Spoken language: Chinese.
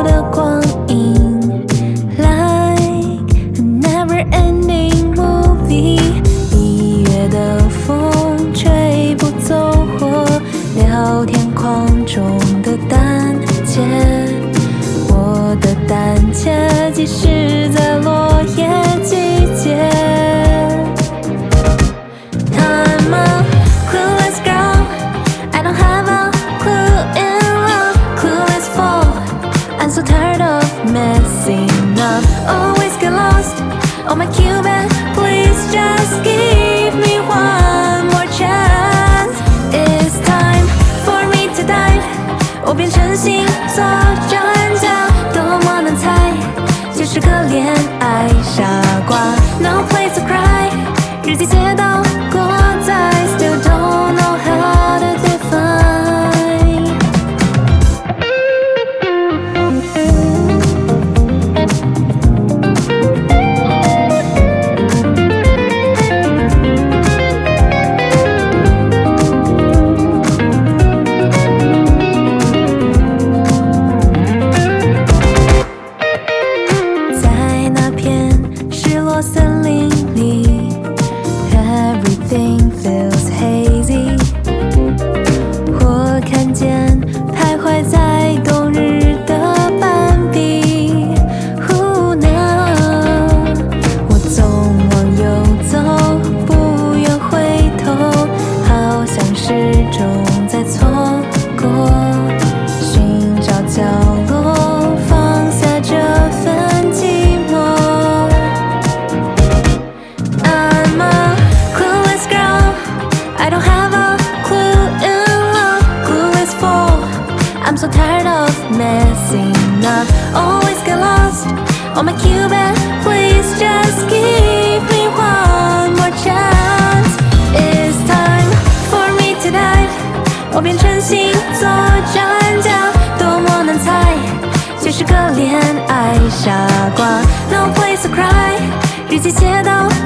的光阴 ，like a never-ending movie。1月的风吹不走火燎天空中的胆怯，我的胆怯即使在落叶季节。I'm a clueless girl, I don't have a clue in love, clueless fool. I'm so tired of messing up, always get lost on my Cuban. Please just give me one more chance. It's time for me to dive. 我变成星座专家，多么难猜，就是个恋爱傻瓜。No place to cry， 日记写到过载 ，Still don't know how to define。在那片失落森林里 ，Everything feels hazy。我看见徘徊在冬日的斑比。Who knows？ 我总往右走，不愿回头，好像始终在错过。寻找角落，放下这份寂寞。I'm a clueless girl, I don't have a clue in love, clueless fool. I'm so tired of messing up, always get lost on my Cuban. Please just give me one more chance. It's time for me to dive. 我变成星座专家，多么难猜，就是个恋爱傻瓜。No place to cry， 日记写到